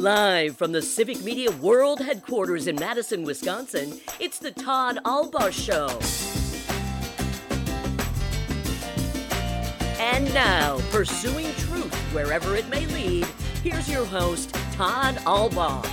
Live from the Civic Media World Headquarters in Madison, Wisconsin, it's the Todd Albaugh Show. And now, pursuing truth wherever it may lead, here's your host, Todd Albaugh.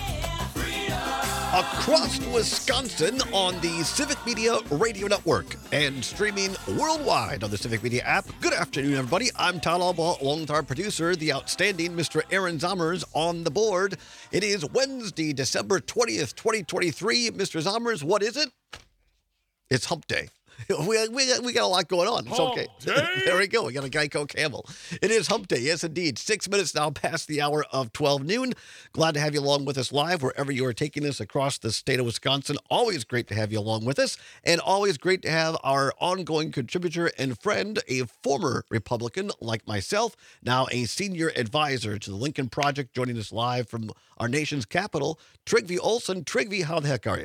Across Wisconsin on the Civic Media Radio Network and streaming worldwide on the Civic Media app. Good afternoon, everybody. I'm Todd Albaugh, along with our producer, the outstanding Mr. Aaron Zommers on the board. It is Wednesday, December 20th, 2023. Mr. Zommers, what is it? It's Hump Day. We got a lot going on. It's okay. There we go. We got a Geico Camel. It is Hump Day. Yes, indeed. 6 minutes now past the hour of 12 noon. Glad to have you along with us live wherever you are taking us across the state of Wisconsin. Always great to have you along with us, and always great to have our ongoing contributor and friend, a former Republican like myself, now a senior advisor to the Lincoln Project, joining us live from our nation's capital, Trygve Olson. Trygve, how the heck are you?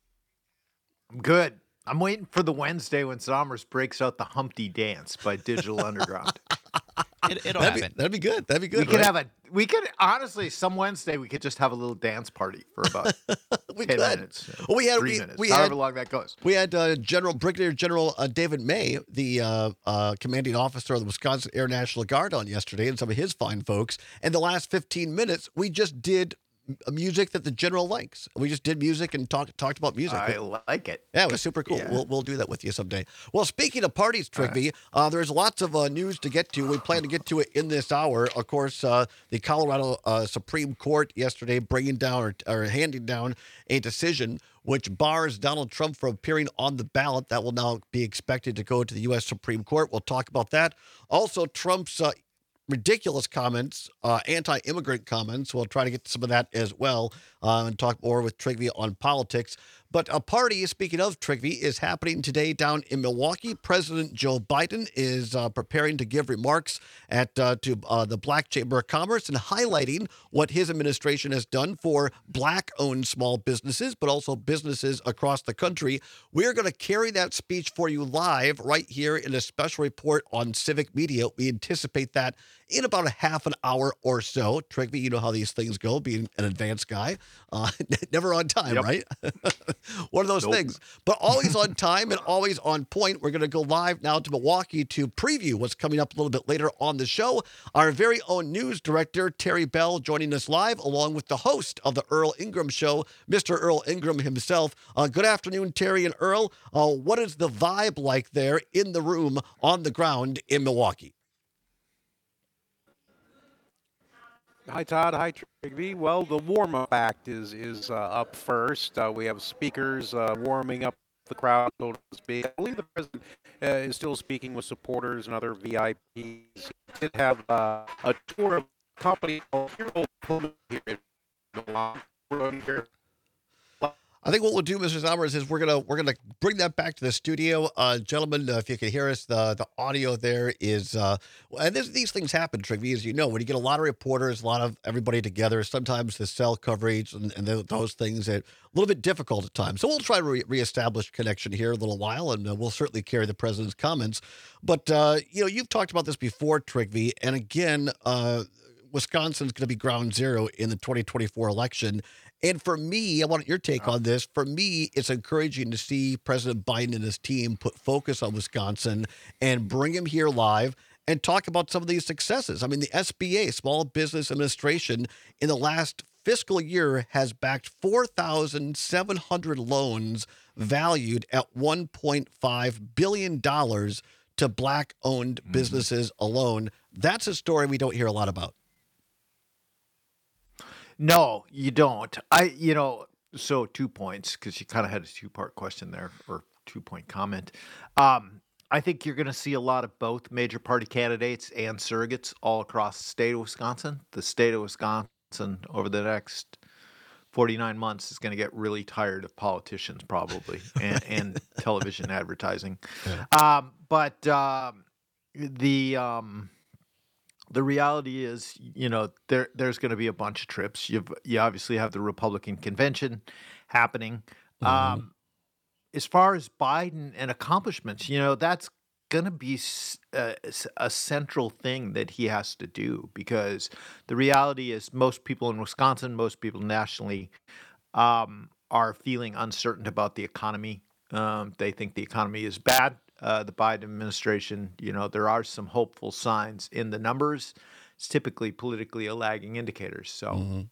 I'm good. I'm waiting for the Wednesday when Zommers breaks out the Humpty Dance by Digital Underground. It'll happen. That'd be good. That'd be good. We could honestly, some Wednesday we could just have a little dance party for about 10 minutes. Well, 3 minutes, however long that goes. We had Brigadier General David May, the commanding officer of the Wisconsin Air National Guard, on yesterday, and some of his fine folks. And the last 15 minutes, we just did music that the general likes. We just did music and talked about music. I like it. Yeah, it was super cool. Yeah. We'll do that with you someday. Well, speaking of parties, Trygve, there's lots of news to get to. We plan to get to it in this hour. Of course, the Colorado Supreme Court yesterday bringing down or handing down a decision which bars Donald Trump from appearing on the ballot. That will now be expected to go to the U.S. Supreme Court. We'll talk about that. Also, Trump's ridiculous comments, anti-immigrant comments. We'll try to get to some of that as well and talk more with Trygve on politics. But a party, speaking of Trygve, is happening today down in Milwaukee. President Joe Biden is preparing to give remarks at to the Black Chamber of Commerce and highlighting what his administration has done for Black-owned small businesses, but also businesses across the country. We're going to carry that speech for you live right here in a special report on Civic Media. We anticipate that in about a half an hour or so. Trygve, you know how these things go, being an advanced guy. Never on time, right? One of those things. But always on time and always on point. We're going to go live now to Milwaukee to preview what's coming up a little bit later on the show. Our very own news director, Terry Bell, joining us live, along with the host of the Earl Ingram Show, Mr. Earl Ingram himself. Good afternoon, Terry and Earl. What is the vibe like there in the room, on the ground in Milwaukee? Hi, Todd. Hi, Trygve. Well, the warm-up act is up first. We have speakers warming up the crowd, so to speak. I believe the president is still speaking with supporters and other VIPs. He did have a tour of a company called Hero Pullman here in Milwaukee. I think what we'll do, Mr. Zommers, is we're gonna bring that back to the studio, gentlemen. If you can hear us, the audio there is, and these things happen, Trygve, as you know, when you get a lot of reporters, a lot of everybody together. Sometimes the cell coverage and those things are a little bit difficult at times. So we'll try to reestablish connection here a little while, and we'll certainly carry the president's comments. But you've talked about this before, Trygve, and again, Wisconsin's going to be ground zero in the 2024 election. And for me, I want your take on this. For me, it's encouraging to see President Biden and his team put focus on Wisconsin and bring him here live and talk about some of these successes. I mean, the SBA, Small Business Administration, in the last fiscal year has backed 4,700 loans valued at $1.5 billion to Black-owned businesses alone. That's a story we don't hear a lot about. No, you don't. So 2 points, because you kind of had a two-part question there, or 2-point comment. I think you're going to see a lot of both major party candidates and surrogates all across the state of Wisconsin. The state of Wisconsin over the next 49 months is going to get really tired of politicians probably and television advertising. Yeah. The reality is, there's going to be a bunch of trips. You obviously have the Republican convention happening. As far as Biden and accomplishments, that's going to be a central thing that he has to do, because the reality is most people in Wisconsin, most people nationally, are feeling uncertain about the economy. They think the economy is bad. The Biden administration, there are some hopeful signs in the numbers. It's typically politically a lagging indicator. So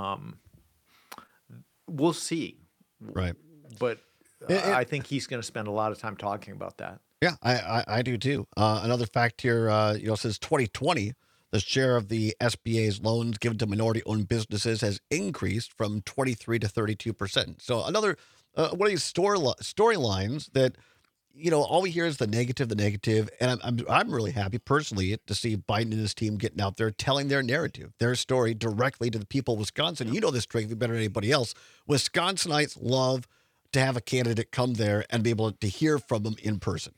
we'll see. Right. But I think he's going to spend a lot of time talking about that. Yeah, I do too. Another fact here, since 2020, the share of the SBA's loans given to minority-owned businesses has increased from 23 to 32%. So another one of these storylines that, all we hear is the negative, and I'm really happy personally to see Biden and his team getting out there telling their narrative, their story directly to the people of Wisconsin. You know this, Drake, better than anybody else. Wisconsinites love to have a candidate come there and be able to hear from them in person.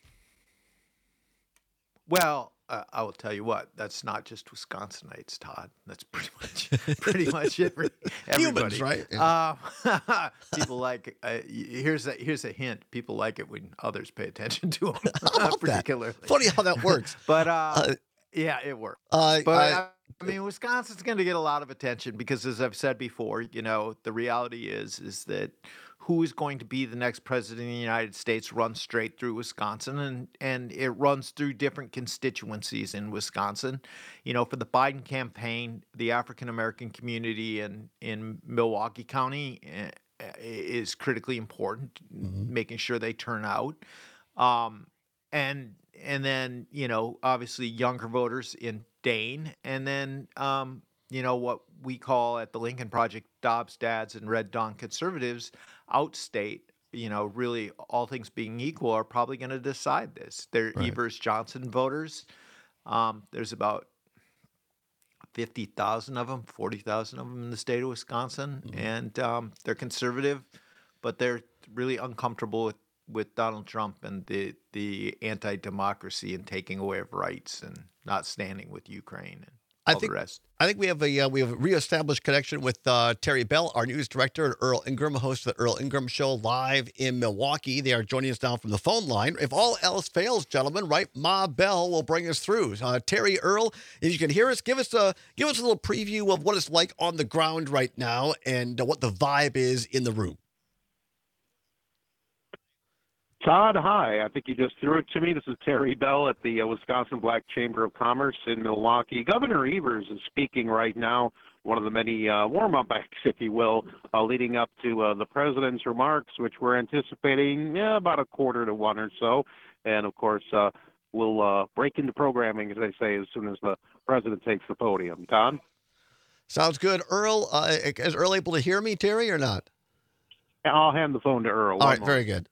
Well, I will tell you what. That's not just Wisconsinites, Todd. That's pretty much everybody. Humans, right? Yeah. People like. Here's a hint. People like it when others pay attention to them, particularly. That? Funny how that works. But yeah, it works. I mean, Wisconsin's going to get a lot of attention because, as I've said before, the reality is that who is going to be the next president of the United States runs straight through Wisconsin, and it runs through different constituencies in Wisconsin. For the Biden campaign, the African-American community in Milwaukee County is critically important, making sure they turn out. And then, obviously younger voters in Dane, and then, what we call at the Lincoln Project, Dobbs dads and Red Dawn conservatives outstate, really all things being equal, are probably going to decide this. They're Right. Evers Johnson voters. There's about 50,000 of them, 40,000 of them in the state of Wisconsin. And they're conservative, but they're really uncomfortable with Donald Trump and the anti-democracy and taking away of rights and not standing with Ukraine and all the rest. I think we have a reestablished connection with Terry Bell, our news director, and Earl Ingram, host of the Earl Ingram Show live in Milwaukee. They are joining us now from the phone line. If all else fails, gentlemen, right, Ma Bell will bring us through. Terry, Earl, if you can hear us, give us a little preview of what it's like on the ground right now and what the vibe is in the room. Todd, hi. I think you just threw it to me. This is Terry Bell at the Wisconsin Black Chamber of Commerce in Milwaukee. Governor Evers is speaking right now, one of the many warm-up acts, if you will, leading up to the president's remarks, which we're anticipating about 12:45 or so. And, of course, we'll break into programming, as they say, as soon as the president takes the podium. Todd? Sounds good. Earl, is Earl able to hear me, Terry, or not? I'll hand the phone to Earl. All right, very good.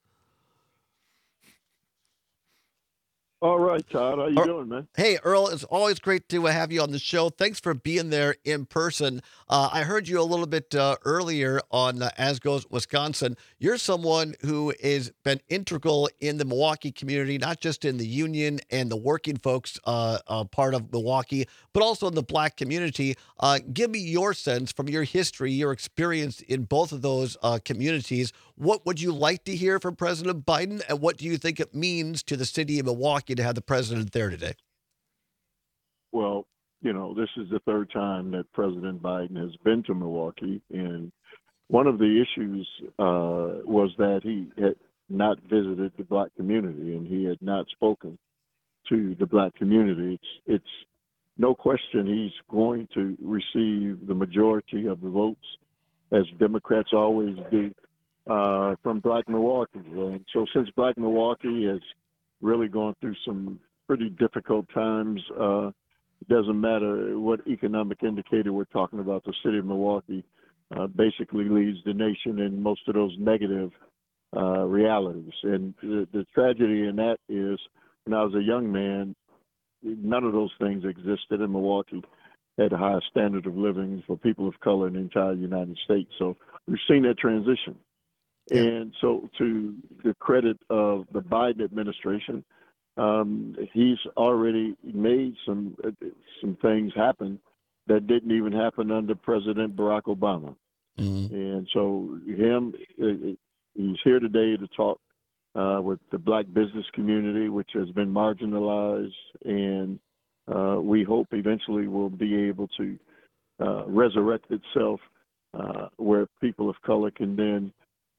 All right, Todd. How you doing, man? Hey, Earl, it's always great to have you on the show. Thanks for being there in person. I heard you a little bit earlier on As Goes Wisconsin. You're someone who has been integral in the Milwaukee community, not just in the union and the working folks part of Milwaukee, but also in the Black community. Give me your sense from your history, your experience in both of those communities. What would you like to hear from President Biden, and what do you think it means to the city of Milwaukee to have the president there today? Well, this is the third time that President Biden has been to Milwaukee, and one of the issues was that he had not visited the Black community, and he had not spoken to the Black community. It's no question he's going to receive the majority of the votes, as Democrats always do, from Black Milwaukee. And so since Black Milwaukee has really gone through some pretty difficult times, it doesn't matter what economic indicator we're talking about, the city of Milwaukee basically leads the nation in most of those negative realities. And the tragedy in that is, when I was a young man, none of those things existed in Milwaukee. Had a high standard of living for people of color in the entire United States. So we've seen that transition. And so, to the credit of the Biden administration, he's already made some things happen that didn't even happen under President Barack Obama. And so, he's here today to talk with the black business community, which has been marginalized, and we hope eventually will be able to resurrect itself where people of color can then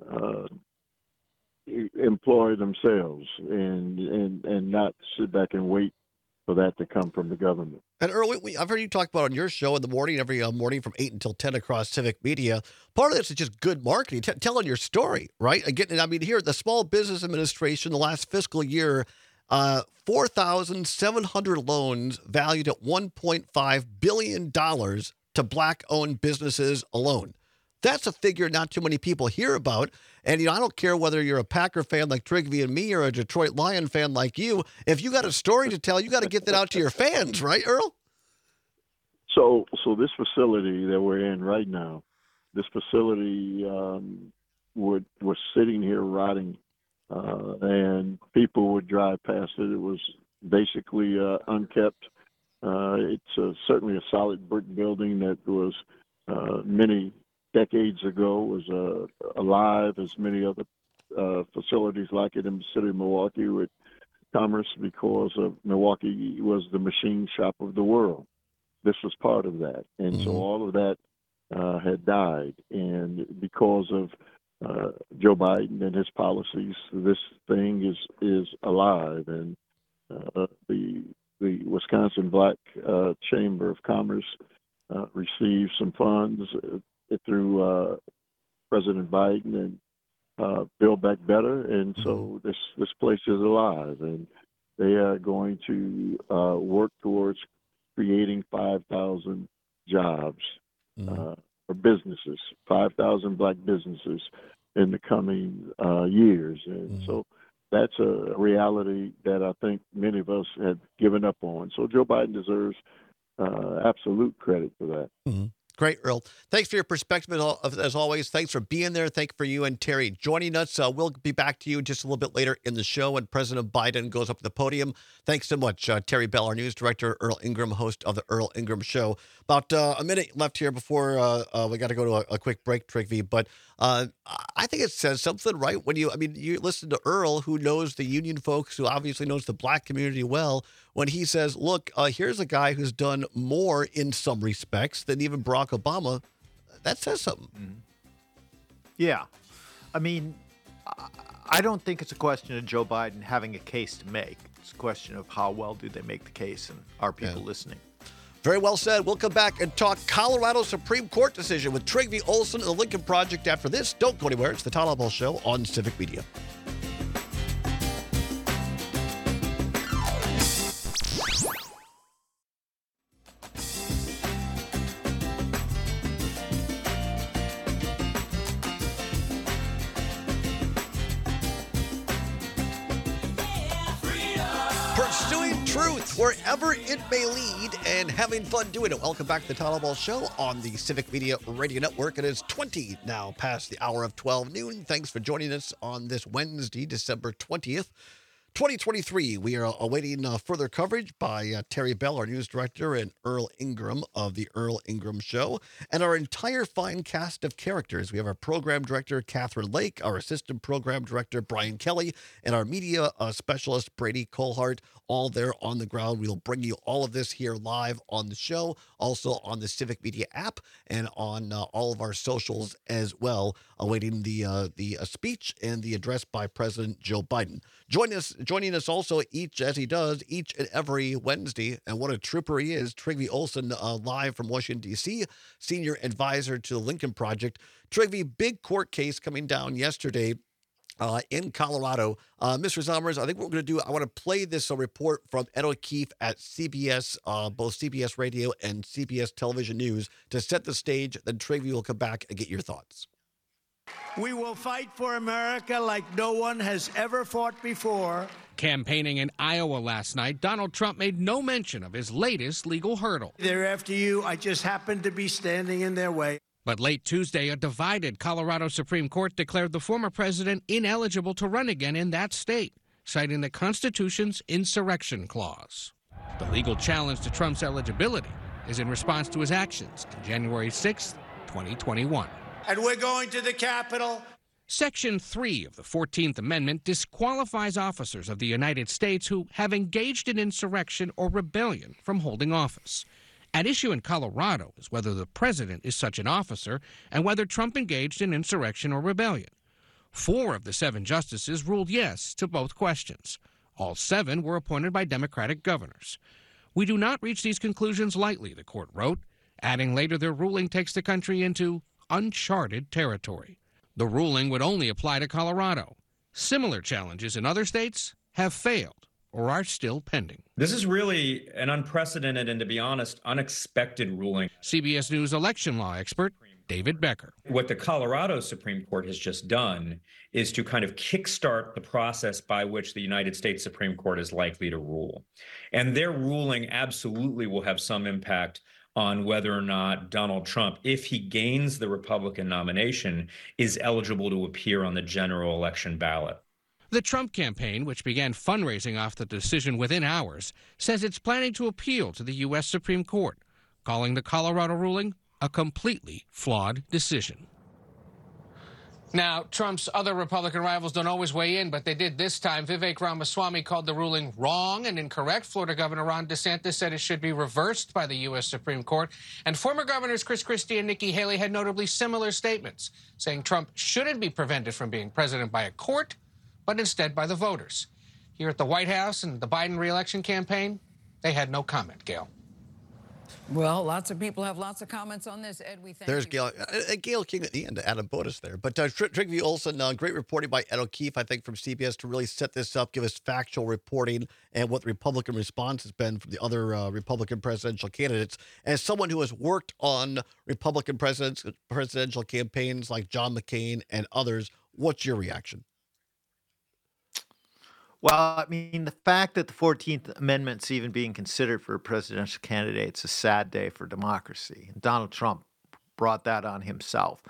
employ themselves and not sit back and wait for that to come from the government. And Earl, I've heard you talk about on your show in the morning, every morning from 8 until 10 across Civic Media. Part of this is just good marketing, telling your story, right? Again, I mean, here, the Small Business Administration, the last fiscal year, 4,700 loans valued at $1.5 billion to black-owned businesses alone. That's a figure not too many people hear about. And, I don't care whether you're a Packer fan like Trigby and me or a Detroit Lion fan like you. If you got a story to tell, you got to get that out to your fans, right, Earl? So this facility that we're in right now, this facility was sitting here rotting, and people would drive past it. It was basically unkept. It's certainly a solid brick building that was many decades ago was alive as many other facilities like it in the city of Milwaukee with commerce, because of Milwaukee was the machine shop of the world. This was part of that. And so all of that had died. And because of Joe Biden and his policies, this thing is alive. And the Wisconsin Black Chamber of Commerce received some funds through President Biden and Build Back Better, and so this place is alive, and they are going to work towards creating 5,000 jobs for businesses, 5,000 black businesses in the coming years, and so that's a reality that I think many of us had given up on. So Joe Biden deserves absolute credit for that. Great, Earl. Thanks for your perspective, as always. Thanks for being there. Thank you for you and Terry joining us. We'll be back to you just a little bit later in the show when President Biden goes up to the podium. Thanks so much, Terry Bell, our news director, Earl Ingram, host of the Earl Ingram Show. About a minute left here before we got to go to a quick break, Trigby. But I think it says something, right? When you listen to Earl, who knows the union folks, who obviously knows the black community well, when he says, look, here's a guy who's done more in some respects than even Barack Obama. That says something. Yeah. I mean, I don't think it's a question of Joe Biden having a case to make. It's a question of how well do they make the case, and are people listening? Very well said. We'll come back and talk Colorado Supreme Court decision with Trigby Olson and the Lincoln Project after this. Don't go anywhere. It's the Todd Albaugh Show on Civic Media. Pursuing truth wherever it may lead and having fun doing it. Welcome back to the Todd Albaugh Show on the Civic Media Radio Network. It is 20 now past the hour of 12 noon. Thanks for joining us on this Wednesday, December 20th. 2023, we are awaiting further coverage by Terry Bell, our news director, and Earl Ingram of the Earl Ingram Show, and our entire fine cast of characters. We have our program director, Catherine Lake, our assistant program director, Brian Kelly, and our media specialist, Brady Colhart, all there on the ground. We'll bring you all of this here live on the show, also on the Civic Media app, and on all of our socials as well, awaiting the speech and the address by President Joe Biden. Joining us also each and every Wednesday, and what a trooper he is, Trigby Olson, live from Washington, D.C., senior advisor to the Lincoln Project. Trigby, big court case coming down yesterday in Colorado. Mr. Zommers, I think what we're going to do, I want to play this report from Ed O'Keefe at CBS, both CBS Radio and CBS Television News, to set the stage. Then Trigby will come back and get your thoughts. We will fight for America like no one has ever fought before. Campaigning in Iowa last night, Donald Trump made no mention of his latest legal hurdle. They're after you. I just happened to be standing in their way. But late Tuesday, a divided Colorado Supreme Court declared the former president ineligible to run again in that state, citing the Constitution's insurrection clause. The legal challenge to Trump's eligibility is in response to his actions on January 6, 2021. And we're going to the Capitol. Section 3 of the 14th Amendment disqualifies officers of the United States who have engaged in insurrection or rebellion from holding office. At issue in Colorado is whether the president is such an officer and whether Trump engaged in insurrection or rebellion. 4 of the 7 justices ruled yes to both questions. All 7 were appointed by Democratic governors. We do not reach these conclusions lightly, the court wrote, adding later their ruling takes the country into uncharted territory. The ruling would only apply to Colorado. Similar challenges in other states have failed or are still pending. This is really an unprecedented and, to be honest, unexpected ruling. CBS News election law expert David Becker. What the Colorado Supreme Court has just done is to kind of kickstart the process by which the United States Supreme Court is likely to rule. And their ruling absolutely will have some impact on whether or not Donald Trump, if he gains the Republican nomination, is eligible to appear on the general election ballot. The Trump campaign, which began fundraising off the decision within hours, says it's planning to appeal to the U.S. Supreme Court, calling the Colorado ruling a completely flawed decision. Now, Trump's other Republican rivals don't always weigh in, but they did this time. Vivek Ramaswamy called the ruling wrong and incorrect. Florida Governor Ron DeSantis said it should be reversed by the U.S. Supreme Court. And former governors Chris Christie and Nikki Haley had notably similar statements, saying Trump shouldn't be prevented from being president by a court, but instead by the voters. Here at the White House and the Biden re-election campaign, they had no comment, Gail. Well, lots of people have lots of comments on this. Ed, we thank There's you. Gail King at the end, Adam Bodis there. But Trygve Olsen, great reporting by Ed O'Keefe, I think, from CBS to really set this up, give us factual reporting and what the Republican response has been from the other Republican presidential candidates. As someone who has worked on Republican presidential campaigns like John McCain and others, what's your reaction? Well, I mean, the fact that the 14th Amendment's even being considered for a presidential candidate is a sad day for democracy. And Donald Trump brought that on himself.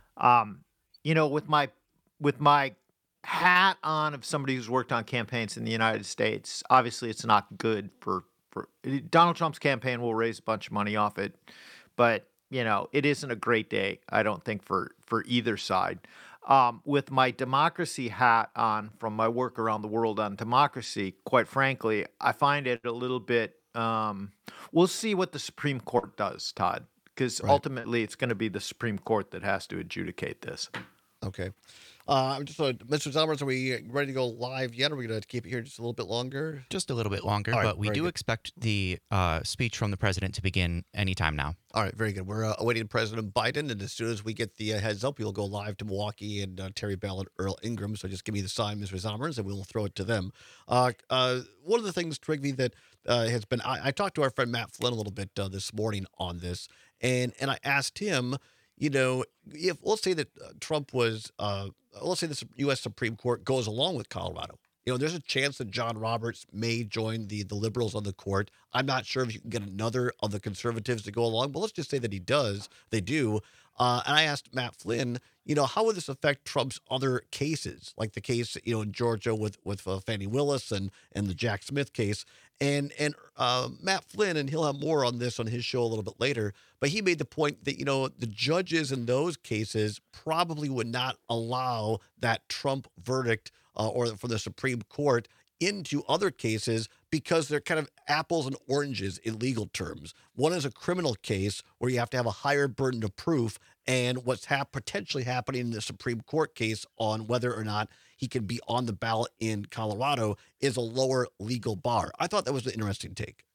You know, with my hat on of somebody who's worked on campaigns in the United States, obviously it's not good for Donald Trump's campaign will raise a bunch of money off it, but you know, it isn't a great day, I don't think, for either side. With my democracy hat on from my work around the world on democracy, quite frankly, I find it a little bit, we'll see what the Supreme Court does, Todd, because ultimately it's going to be the Supreme Court that has to adjudicate this. Okay. Mr. Zellers, are we ready to go live yet? Are we going to keep it here just a little bit longer? Just a little bit longer, All right, but we do expect the speech from the president to begin anytime now. All right, very good. We're awaiting President Biden, and as soon as we get the heads up, we'll go live to Milwaukee and Terry Bell and Earl Ingram. So just give me the sign, Mr. Zellers, and we'll throw it to them. One of the things, Trygve, that has been, I talked to our friend Matt Flynn a little bit this morning on this, and I asked him, you know, if let's say that Trump was, let's say the U.S. Supreme Court goes along with Colorado. You know, there's a chance that John Roberts may join the liberals on the court. I'm not sure if you can get another of the conservatives to go along, but let's just say that they do. And I asked Matt Flynn, you know, how would this affect Trump's other cases, like the case, you know, in Georgia with Fani Willis and the Jack Smith case. And Matt Flynn, and he'll have more on this on his show a little bit later, but he made the point that, you know, the judges in those cases probably would not allow that Trump verdict or from the Supreme Court into other cases because they're kind of apples and oranges in legal terms. One is a criminal case where you have to have a higher burden of proof, and what's potentially happening in the Supreme Court case on whether or not he can be on the ballot in Colorado is a lower legal bar. I thought that was an interesting take.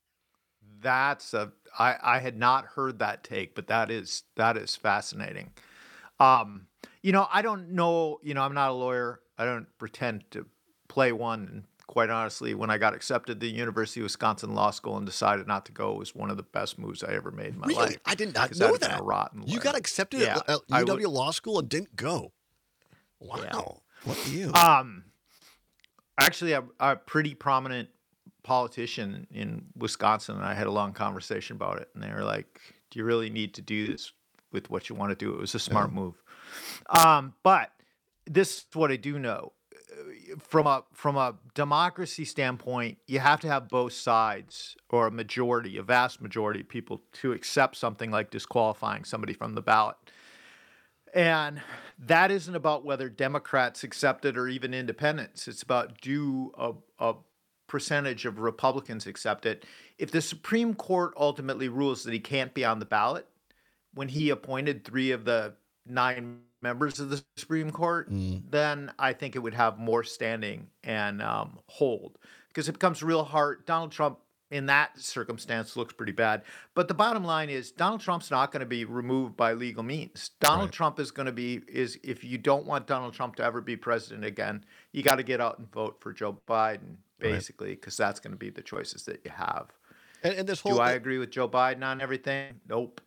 I had not heard that take, but that is fascinating. You know, I don't know, you know, I'm not a lawyer. I don't pretend to play one. And quite honestly, when I got accepted to the University of Wisconsin Law School and decided not to go, it was one of the best moves I ever made in my life. I did not know that. A rotten lawyer. You got accepted at UW Law School and didn't go. Wow. Yeah. What are you? Actually, a pretty prominent politician in Wisconsin, and I had a long conversation about it. And they were like, do you really need to do this with what you want to do? It was a smart move. But this is what I do know. From a democracy standpoint, you have to have both sides, or a vast majority of people, to accept something like disqualifying somebody from the ballot. And that isn't about whether Democrats accept it or even independents. It's about do a percentage of Republicans accept it. If the Supreme Court ultimately rules that he can't be on the ballot, when he appointed 3 of the 9 members of the Supreme Court, then I think it would have more standing and hold. Because it becomes real hard. Donald Trump, in that circumstance, looks pretty bad. But the bottom line is Donald Trump's not going to be removed by legal means. Donald Trump is going to be, if you don't want Donald Trump to ever be president again, you got to get out and vote for Joe Biden, basically, because that's going to be the choices that you have. And this whole Do I agree with Joe Biden on everything? Nope.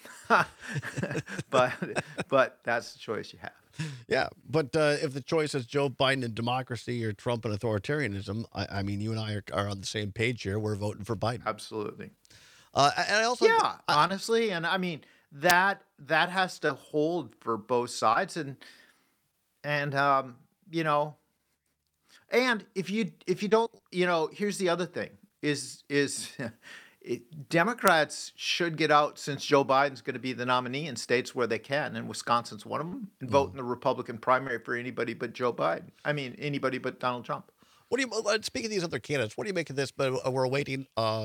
but that's the choice you have. Yeah, but if the choice is Joe Biden and democracy or Trump and authoritarianism, I mean, you and I are on the same page here. We're voting for Biden. Absolutely. And I also, honestly, and I mean that has to hold for both sides, and you know, and if you don't, you know, here's the other thing is. Democrats should get out, since Joe Biden's going to be the nominee in states where they can, and Wisconsin's one of them, and vote in the Republican primary for anybody but Joe Biden. I mean, anybody but Donald Trump. What do you? Speaking of these other candidates, what do you make of this? But we're awaiting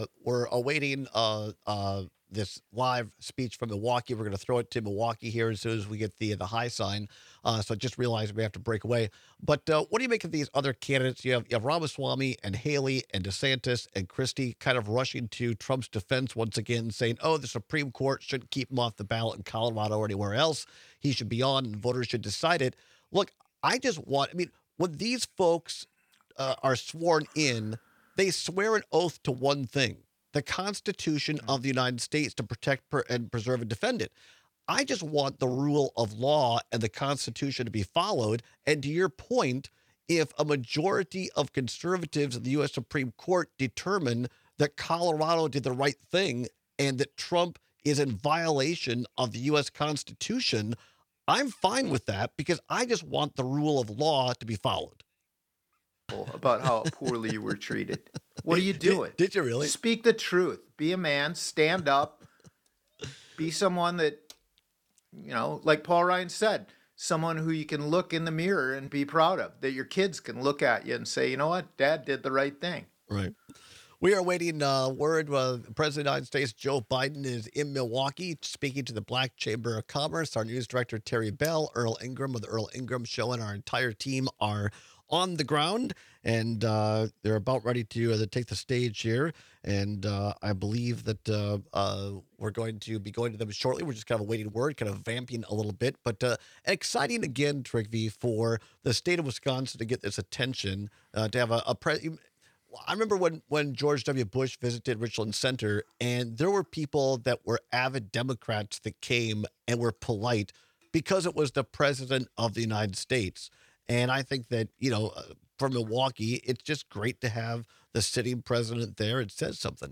this live speech from Milwaukee. We're going to throw it to Milwaukee here as soon as we get the high sign. So just realize we have to break away. But what do you make of these other candidates? You have Ramaswamy and Haley and DeSantis and Christie kind of rushing to Trump's defense once again, saying, oh, the Supreme Court shouldn't keep him off the ballot in Colorado or anywhere else. He should be on and voters should decide it. Look, I mean, when these folks are sworn in, they swear an oath to one thing: the Constitution of the United States, to protect and preserve and defend it. I just want the rule of law and the Constitution to be followed. And to your point, if a majority of conservatives in the U.S. Supreme Court determine that Colorado did the right thing and that Trump is in violation of the U.S. Constitution, I'm fine with that, because I just want the rule of law to be followed. About how poorly you were treated. What are you doing? Did you really? Speak the truth. Be a man. Stand up. Be someone that, you know, like Paul Ryan said, someone who you can look in the mirror and be proud of, that your kids can look at you and say, you know what, Dad did the right thing. Right. We are waiting word. President of the United States, Joe Biden, is in Milwaukee speaking to the Black Chamber of Commerce. Our news director, Terry Bell, Earl Ingram of the Earl Ingram Show, and our entire team are on the ground, and they're about ready to take the stage here. And I believe that we're going to be going to them shortly. We're just kind of waiting word, kind of vamping a little bit. But exciting again, Trigby, for the state of Wisconsin to get this attention, to have a president. I remember when George W. Bush visited Richland Center, and there were people that were avid Democrats that came and were polite because it was the president of the United States. And I think that, you know, for Milwaukee, it's just great to have the sitting president there. It says something.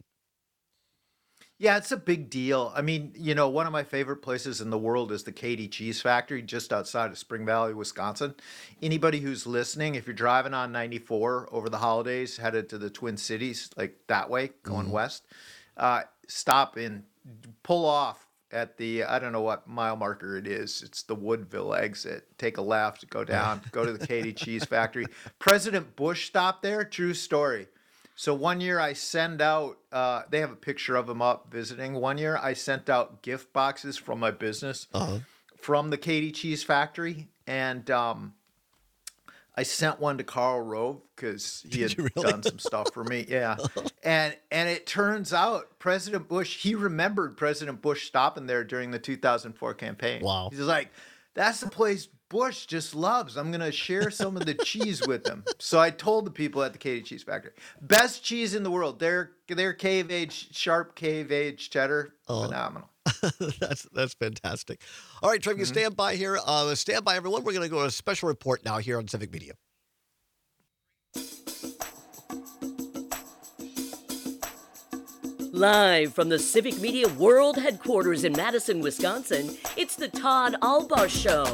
Yeah, it's a big deal. I mean, you know, one of my favorite places in the world is the Katy Cheese Factory just outside of Spring Valley, Wisconsin. Anybody who's listening, if you're driving on 94 over the holidays, headed to the Twin Cities, like that way, going west, stop and pull off at the, I don't know what mile marker it is. It's the Woodville exit. Take a left, go down, go to the Katy Cheese Factory. President Bush stopped there. True story. So one year I send out, they have a picture of him up visiting. One year I sent out gift boxes from my business from the Katy Cheese Factory. And I sent one to Karl Rove because he had done some stuff for me. Yeah. And it turns out President Bush, he remembered President Bush stopping there during the 2004 campaign. Wow. He's like, that's the place Bush just loves. I'm going to share some of the cheese with him. So I told the people at the Katy Cheese Factory, best cheese in the world. Their cave aged, sharp cave aged cheddar. Phenomenal. That's fantastic. All right, Trev, you stand by here. Stand by, everyone. We're going to go to a special report now here on Civic Media. Live from the Civic Media World Headquarters in Madison, Wisconsin, it's the Todd Albaugh Show.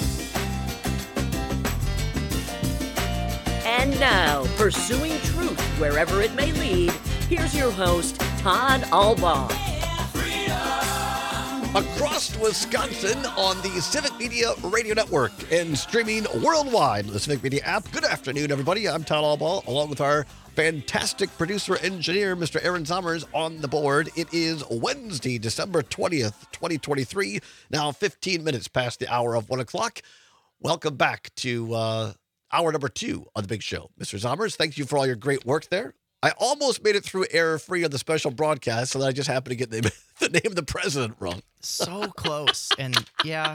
And now, pursuing truth wherever it may lead, here's your host, Todd Albaugh. Across Wisconsin on the Civic Media Radio Network and streaming worldwide on the Civic Media app. Good afternoon, everybody. I'm Todd Albaugh, along with our fantastic producer-engineer, Mr. Aaron Zommers, on the board. It is Wednesday, December 20th, 2023, now 15 minutes past the hour of 1 o'clock. Welcome back to hour number 2 of the big show. Mr. Zommers, thank you for all your great work there. I almost made it through error-free on the special broadcast, so that I just happened to get the name of the president wrong. So close. And yeah,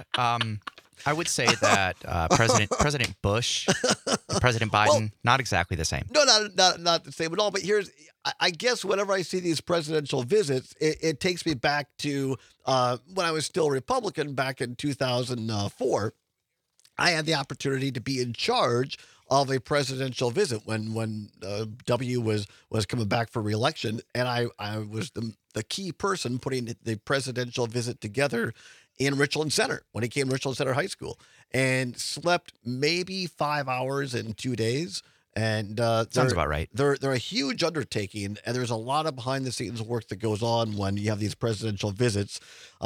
I would say that President Bush, President Biden, not exactly the same. No, not the same at all. But I guess whenever I see these presidential visits, it takes me back to when I was still Republican back in 2004. I had the opportunity to be in charge of a presidential visit when W was coming back for re-election, and I was the key person putting the presidential visit together in Richland Center when he came to Richland Center High School, and slept maybe 5 hours in 2 days. And sounds about right. They're a huge undertaking, and there's a lot of behind the scenes work that goes on when you have these presidential visits.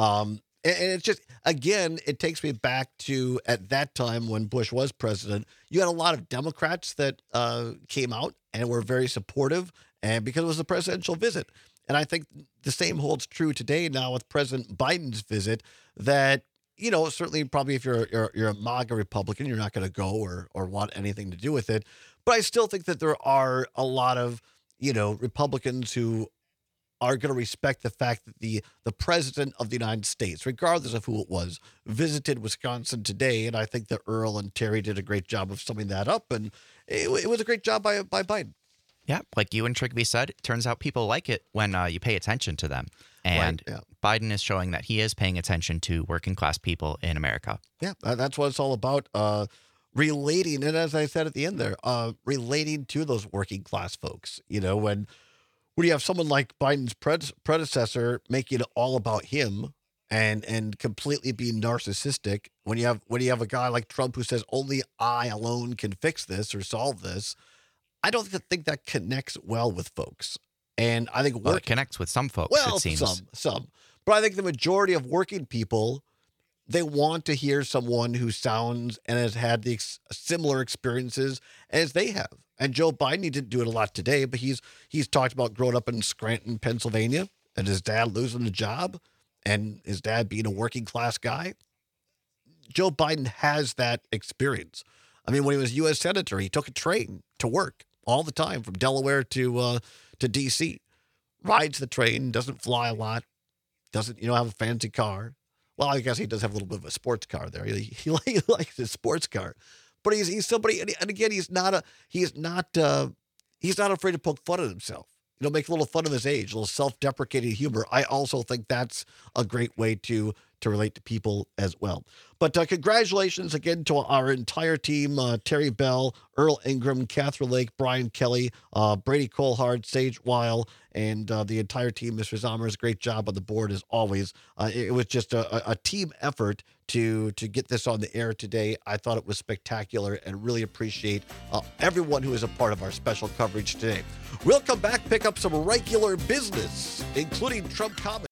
And it's just, again, it takes me back to at that time when Bush was president, you had a lot of Democrats that came out and were very supportive, and because it was a presidential visit. And I think the same holds true today now with President Biden's visit, that, you know, certainly probably if you're a MAGA Republican, you're not going to go or want anything to do with it. But I still think that there are a lot of, you know, Republicans who are going to respect the fact that the president of the United States, regardless of who it was, visited Wisconsin today. And I think that Earl and Terry did a great job of summing that up. And it was a great job by Biden. Yeah, like you and Trigby said, it turns out people like it when you pay attention to them. And right, yeah. Biden is showing that he is paying attention to working class people in America. Yeah, that's what it's all about. Relating, and as I said at the end there, relating to those working class folks. You know, when you have someone like Biden's predecessor making it all about him and completely being narcissistic, when you have a guy like Trump who says only I alone can fix this or solve this, I don't think that connects well with folks. And I think it connects with some folks, well, it seems. Some. But I think the majority of working people, they want to hear someone who sounds and has had the similar experiences as they have. And Joe Biden, he didn't do it a lot today, but he's talked about growing up in Scranton, Pennsylvania, and his dad losing the job, and his dad being a working class guy. Joe Biden has that experience. I mean, when he was U.S. Senator, he took a train to work all the time from Delaware to D.C. Rides the train, doesn't fly a lot, doesn't have a fancy car. Well, I guess he does have a little bit of a sports car there. He likes his sports car, but he's somebody, and again, he's not afraid to poke fun at himself. Make a little fun of his age, a little self-deprecating humor. I also think that's a great way to relate to people as well. But congratulations again to our entire team, Terry Bell, Earl Ingram, Catherine Lake, Brian Kelly, Brady Colhard, Sage Weil, and the entire team, Mr. Zommers. Great job on the board as always. It was just a team effort to get this on the air today. I thought it was spectacular and really appreciate everyone who is a part of our special coverage today. We'll come back, pick up some regular business, including Trump comments.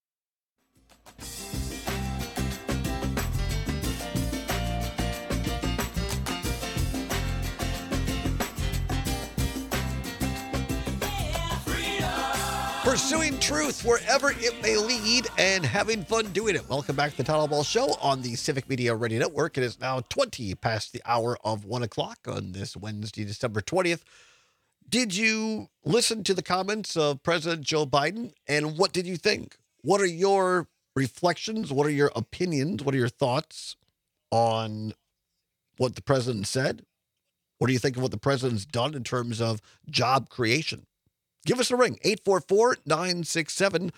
Pursuing truth wherever it may lead and having fun doing it. Welcome back to the Todd Albaugh Show on the Civic Media Radio Network. It is now 20 past the hour of 1 o'clock on this Wednesday, December 20th. Did you listen to the comments of President Joe Biden, and what did you think? What are your reflections? What are your opinions? What are your thoughts on what the president said? What do you think of what the president's done in terms of job creation? Give us a ring, 844-967-2789,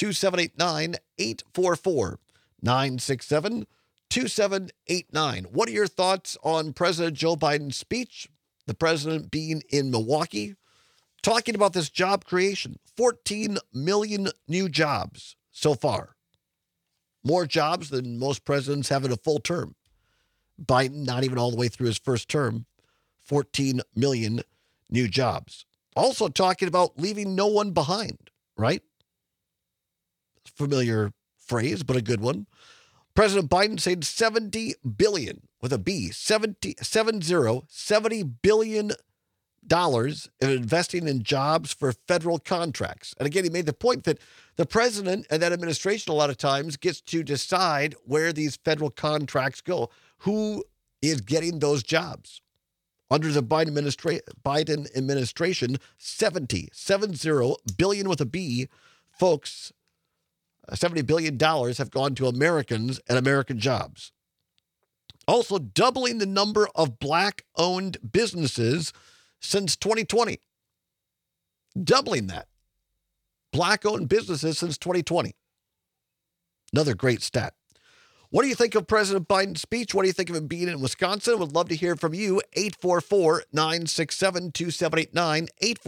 844-967-2789. What are your thoughts on President Joe Biden's speech, the president being in Milwaukee, talking about this job creation? 14 million new jobs so far. More jobs than most presidents have in a full term. Biden, not even all the way through his first term, 14 million new jobs. Also talking about leaving no one behind, right? Familiar phrase, but a good one. President Biden said $70 billion with a B, $70 billion in investing in jobs for federal contracts. And again, he made the point that the president and that administration a lot of times gets to decide where these federal contracts go, who is getting those jobs. Under the Biden administration, $70 billion with a B, folks, $70 billion have gone to Americans and American jobs. Also doubling the number of black-owned businesses since 2020. Doubling that. Black-owned businesses since 2020. Another great stat. What do you think of President Biden's speech? What do you think of him being in Wisconsin? Would love to hear from you. 844-967-2789.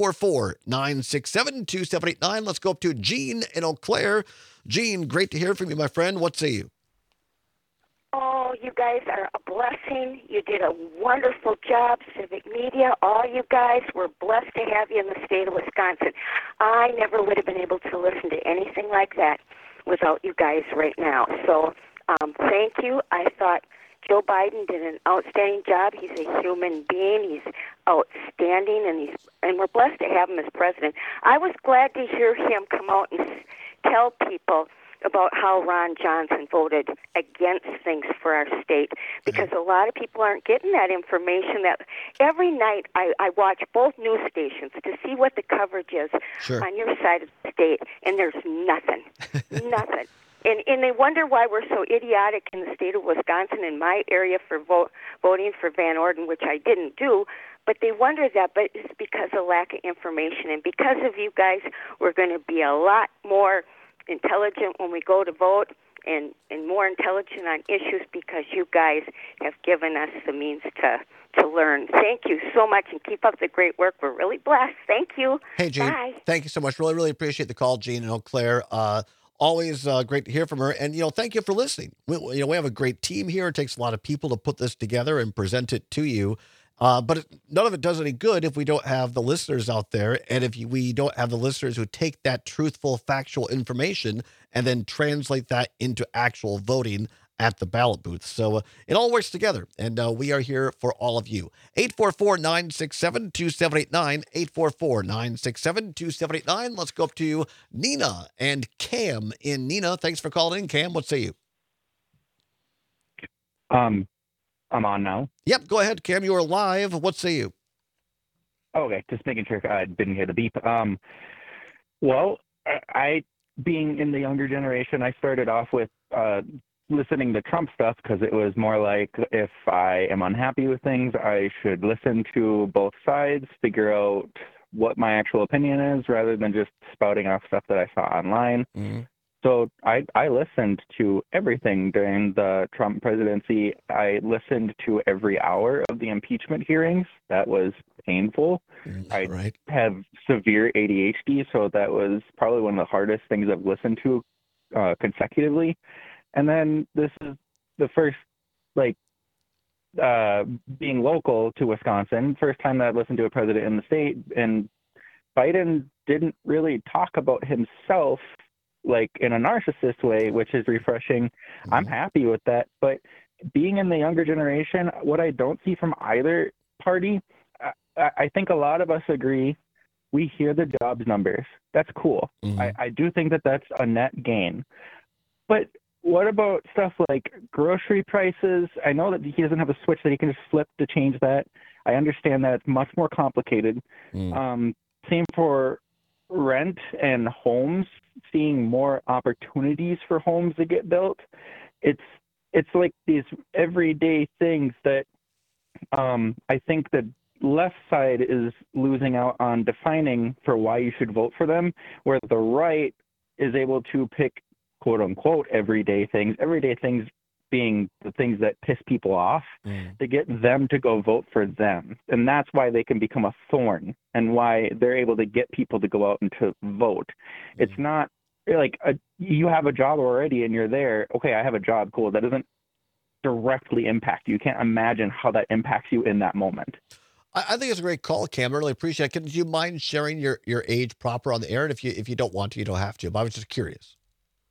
844-967-2789. Let's go up to Gene in Eau Claire. Gene, great to hear from you, my friend. What say you? Oh, you guys are a blessing. You did a wonderful job, Civic Media. All you guys, we're blessed to have you in the state of Wisconsin. I never would have been able to listen to anything like that without you guys right now. So thank you. I thought Joe Biden did an outstanding job. He's a human being. He's outstanding, and we're blessed to have him as president. I was glad to hear him come out and tell people about how Ron Johnson voted against things for our state, because a lot of people aren't getting that information. That every night I watch both news stations to see what the coverage is on your side of the state, and there's nothing, nothing. And they wonder why we're so idiotic in the state of Wisconsin, in my area, for voting for Van Orden, which I didn't do. But they wonder that, but it's because of lack of information. And because of you guys, we're going to be a lot more intelligent when we go to vote, and more intelligent on issues, because you guys have given us the means to learn. Thank you so much, and keep up the great work. We're really blessed. Thank you. Hey, Gene. Bye. Thank you so much. Really, really appreciate the call, Gene in Eau Claire. Always great to hear from her. And, thank you for listening. We have a great team here. It takes a lot of people to put this together and present it to you. But none of it does any good if we don't have the listeners out there, and if we don't have the listeners who take that truthful, factual information and then translate that into actual voting at the ballot booth. So it all works together, and we are here for all of you. 844-967-2789, 844-967-2789. Let's go up to Nina and Cam in Nina. Thanks for calling in, Cam. What say you? I'm on now. Yep, go ahead, Cam. You are live. What say you? Okay, just making sure I didn't hear the beep. Well, I being in the younger generation, I started off with listening to Trump stuff because it was more like, if I am unhappy with things, I should listen to both sides, figure out what my actual opinion is, rather than just spouting off stuff that I saw online. Mm-hmm. So I listened to everything during the Trump presidency. I listened to every hour of the impeachment hearings. That was painful. I have severe ADHD, so that was probably one of the hardest things I've listened to consecutively. And then this is the first, being local to Wisconsin, first time that I listened to a president in the state, and Biden didn't really talk about himself in a narcissist way, which is refreshing. Mm-hmm. I'm happy with that. But being in the younger generation, what I don't see from either party, I think a lot of us agree, we hear the jobs numbers. That's cool. Mm-hmm. I do think that that's a net gain. But what about stuff like grocery prices? I know that he doesn't have a switch that he can just flip to change that. I understand that it's much more complicated. Same for rent and homes, seeing more opportunities for homes to get built. It's like these everyday things that I think the left side is losing out on defining for why you should vote for them, where the right is able to pick quote unquote everyday things being the things that piss people off, to get them to go vote for them. And that's why they can become a thorn, and why they're able to get people to go out and to vote. It's not like you have a job already and you're there. Okay, I have a job. Cool. That doesn't directly impact you. You can't imagine how that impacts you in that moment. I think it's a great call, Cam. I really appreciate it. Do you mind sharing your age proper on the air? And if you don't want to, you don't have to. But I was just curious.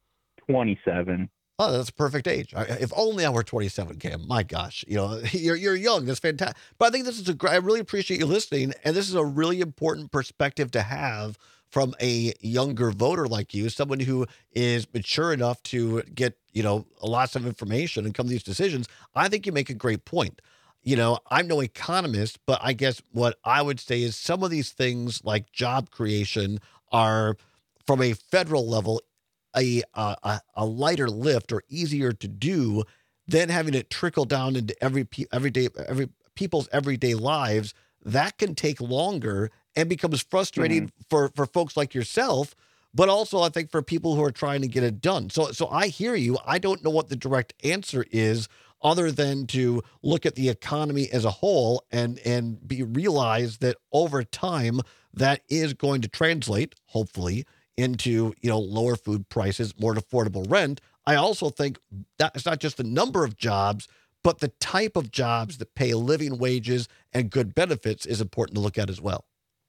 27. Oh, that's a perfect age. If only I were 27, Cam. My gosh, you're young. That's fantastic. But I think this is I really appreciate you listening, and this is a really important perspective to have from a younger voter like you, someone who is mature enough to get lots of information and come to these decisions. I think you make a great point. I'm no economist, but I guess what I would say is some of these things like job creation are, from a federal level, a lighter lift or easier to do than having it trickle down into every people's everyday lives. That can take longer and becomes frustrating for folks like yourself, but also I think for people who are trying to get it done. So I hear you. I don't know what the direct answer is other than to look at the economy as a whole and realize that over time that is going to translate, hopefully, into lower food prices, more affordable rent. I also think that it's not just the number of jobs, but the type of jobs that pay living wages and good benefits is important to look at as well.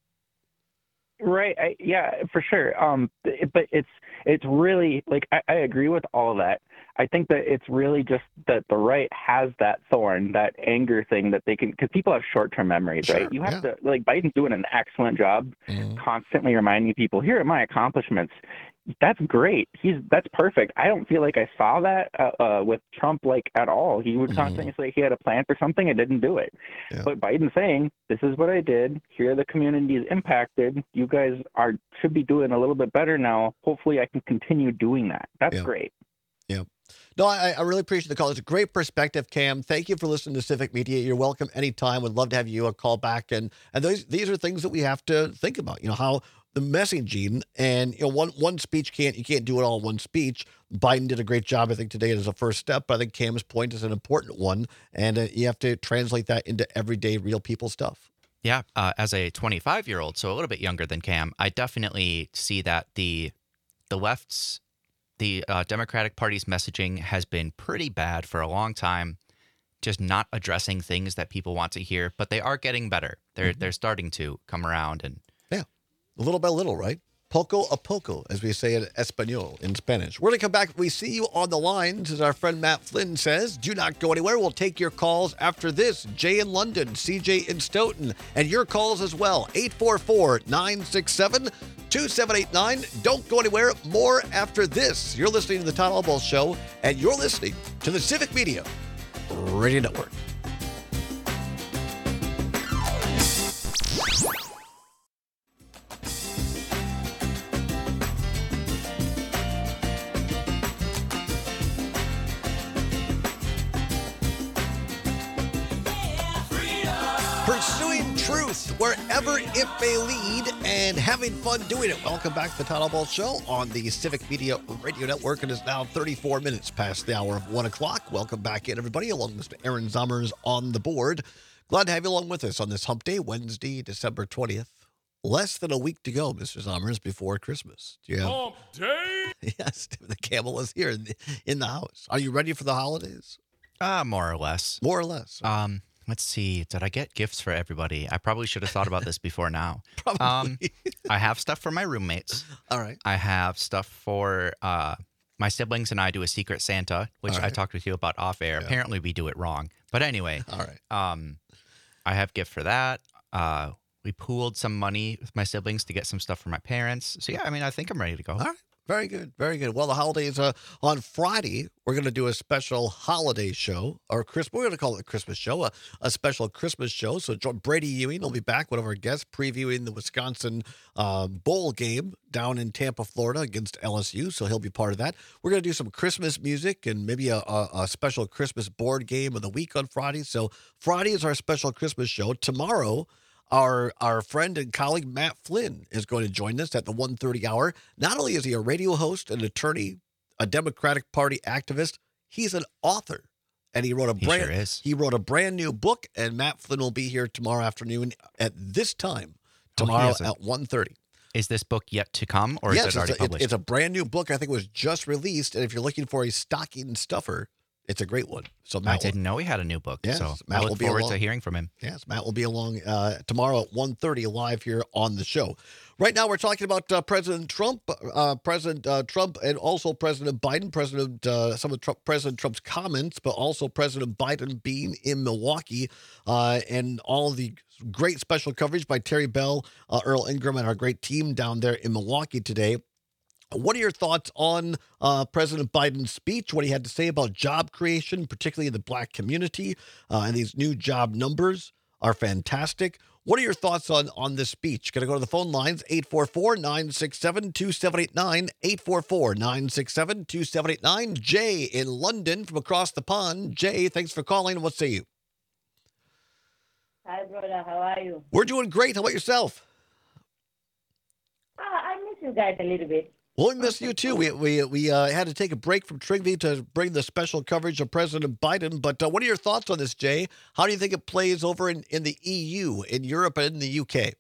Right. Yeah, for sure. But it's really like I agree with all of that. I think that it's really just that the right has that thorn, that anger thing that they can, because people have short-term memories, Sure, right? You have to, like, Biden's doing an excellent job constantly reminding people, here are my accomplishments. That's great. That's perfect. I don't feel like I saw that with Trump, like, at all. He would constantly say he had a plan for something and didn't do it. Yeah. But Biden's saying, this is what I did. Here are the communities impacted. You guys should be doing a little bit better now. Hopefully I can continue doing that. That's great. Yeah. No, I really appreciate the call. It's a great perspective, Cam. Thank you for listening to Civic Media. You're welcome anytime. Would love to have you call back. And these are things that we have to think about, how the messaging and, one speech you can't do it all in one speech. Biden did a great job, I think, today as a first step. But I think Cam's point is an important one. And you have to translate that into everyday real people stuff. Yeah. As a 25-year-old, so a little bit younger than Cam, I definitely see that the left's the Democratic Party's messaging has been pretty bad for a long time, just not addressing things that people want to hear, but they are getting better. They're starting to come around. And little by little, right? Poco a poco, as we say in Espanol, in Spanish. We're going to come back. We see you on the lines, as our friend Matt Flynn says. Do not go anywhere. We'll take your calls after this. Jay in London, CJ in Stoughton, and your calls as well. 844-967-2789. Don't go anywhere. More after this. You're listening to the Todd Albaugh Show, and you're listening to the Civic Media Radio Network. Pursuing truth wherever it may lead and having fun doing it. Welcome back to the Todd Albaugh Show on the Civic Media Radio Network. It is now 34 minutes past the hour of 1 o'clock. Welcome back in, everybody, along with Mr. Aaron Zommers on the board. Glad to have you along with us on this hump day, Wednesday, December 20th. Less than a week to go, Mr. Zommers, before Christmas. Do you have... Hump day? Yes, the camel is here in the house. Are you ready for the holidays? More or less. More or less. Let's see. Did I get gifts for everybody? I probably should have thought about this before now. Probably. I have stuff for my roommates. All right. I have stuff for my siblings, and I do a Secret Santa, which I talked with you about off air. Yeah. Apparently, we do it wrong. But anyway. All right. I have gift for that. We pooled some money with my siblings to get some stuff for my parents. So, yeah, I think I'm ready to go. All right. Very good. Very good. Well, the holidays, on Friday, we're going to do a special holiday show, or we're going to call it a Christmas show, a special Christmas show. So Brady Ewing will be back, one of our guests, previewing the Wisconsin bowl game down in Tampa, Florida against LSU. So he'll be part of that. We're going to do some Christmas music and maybe a special Christmas board game of the week on Friday. So Friday is our special Christmas show. Tomorrow, Our friend and colleague Matt Flynn is going to join us at the 1:30 hour. Not only is he a radio host, an attorney, a Democratic Party activist, he's an author, and he wrote a brand new book. And Matt Flynn will be here tomorrow afternoon at this time tomorrow at 1:30. Is this book yet to come, or is it already published? It's a brand new book. I think it was just released. And if you're looking for a stocking stuffer, It's a great one. So I Matt, didn't know he had a new book. Yes, So Matt I will look be forward along. to hearing from him. Yes, Matt will be along tomorrow at 1:30 live here on the show. Right now, we're talking about President Trump, Trump, and also President Biden. Some of President Trump's comments, but also President Biden being in Milwaukee, and all the great special coverage by Terry Bell, Earl Ingram, and our great team down there in Milwaukee today. What are your thoughts on President Biden's speech, what he had to say about job creation, particularly in the black community, and these new job numbers are fantastic. What are your thoughts on this speech? Going to go to the phone lines, 844-967-2789, 844-967-2789. Jay in London from across the pond. Jay, thanks for calling. What say you? Hi, brother. How are you? We're doing great. How about yourself? I miss you guys a little bit. Well, we miss you too. We had to take a break from Trigby to bring the special coverage of President Biden. But what are your thoughts on this, Jay? How do you think it plays over in the EU, in Europe, and in the UK?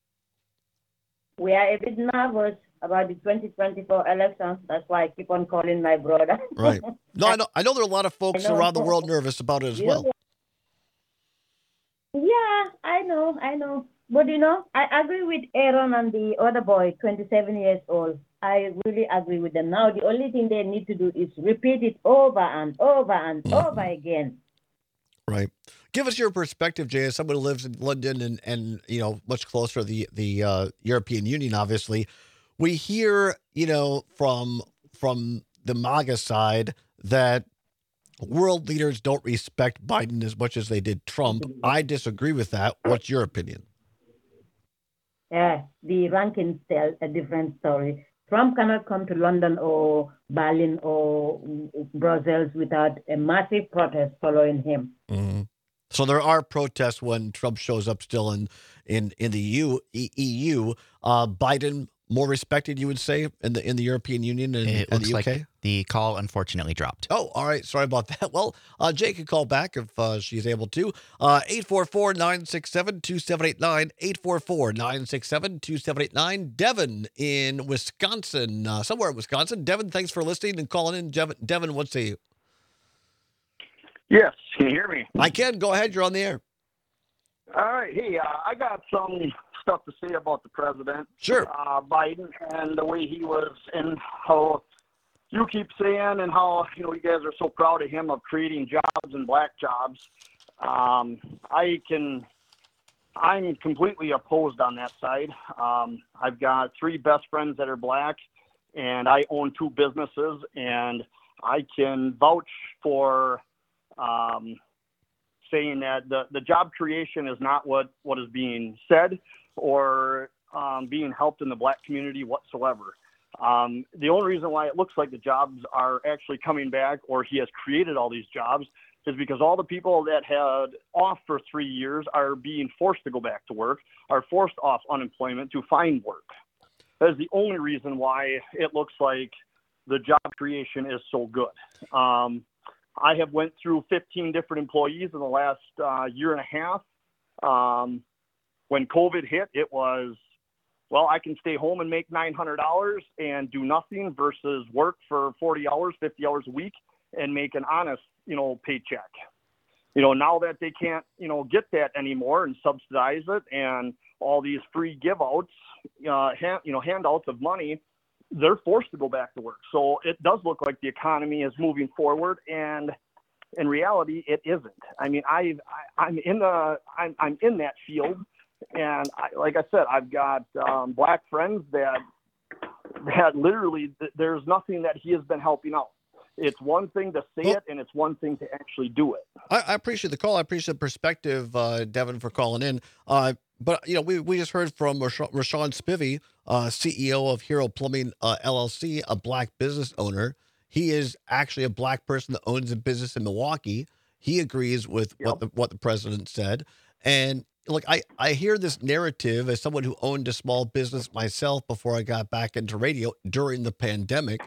We are a bit nervous about the 2024 elections. That's why I keep on calling my brother. Right. No, I know there are a lot of folks around the world nervous about it as well. Yeah, I know. But, I agree with Aaron and the other boy, 27 years old. I really agree with them. Now, the only thing they need to do is repeat it over and over and over again. Right. Give us your perspective, Jay, as someone who lives in London and much closer to the European Union, obviously. We hear, from the MAGA side that world leaders don't respect Biden as much as they did Trump. I disagree with that. What's your opinion? Yeah, the rankings tell a different story. Trump cannot come to London or Berlin or Brussels without a massive protest following him. Mm-hmm. So there are protests when Trump shows up still in the EU. Biden more respected, you would say, in the European Union and It the looks UK? like the call unfortunately dropped. Oh, all right. Sorry about that. Well, Jay can call back if she's able to. 844-967-2789, 844-967-2789. Devin in Wisconsin, somewhere in Wisconsin. Devin, thanks for listening and calling in. Devin, what say you? Yes. Can you hear me? I can. Go ahead. You're on the air. All right. Hey, I got some stuff to say about the president. Sure. Biden and the way he was and how you keep saying and how, you guys are so proud of him of creating jobs and black jobs. I'm completely opposed on that side. I've got 3 best friends that are black, and I own 2 businesses, and I can vouch for saying that the job creation is not what is being said or being helped in the black community whatsoever. The only reason why it looks like the jobs are actually coming back or he has created all these jobs is because all the people that had off for 3 years are being forced to go back to work, are forced off unemployment to find work. That is the only reason why it looks like the job creation is so good. I have went through 15 different employees in the last year and a half. When COVID hit, it was, I can stay home and make $900 and do nothing versus work for 40 hours, 50 hours a week and make an honest, paycheck. Now that they can't, get that anymore and subsidize it and all these free give outs, handouts of money, they're forced to go back to work. So it does look like the economy is moving forward, and in reality, it isn't. I mean, I'm in that field, and like I said, I've got black friends that literally there's nothing that he has been helping out. It's one thing to say it, and it's one thing to actually do it. I appreciate the call. I appreciate the perspective, Devin, for calling in. But we just heard from Rashawn Spivey, CEO of Hero Plumbing LLC, a black business owner. He is actually a black person that owns a business in Milwaukee. He agrees with what the president said. And look, I hear this narrative as someone who owned a small business myself before I got back into radio during the pandemic.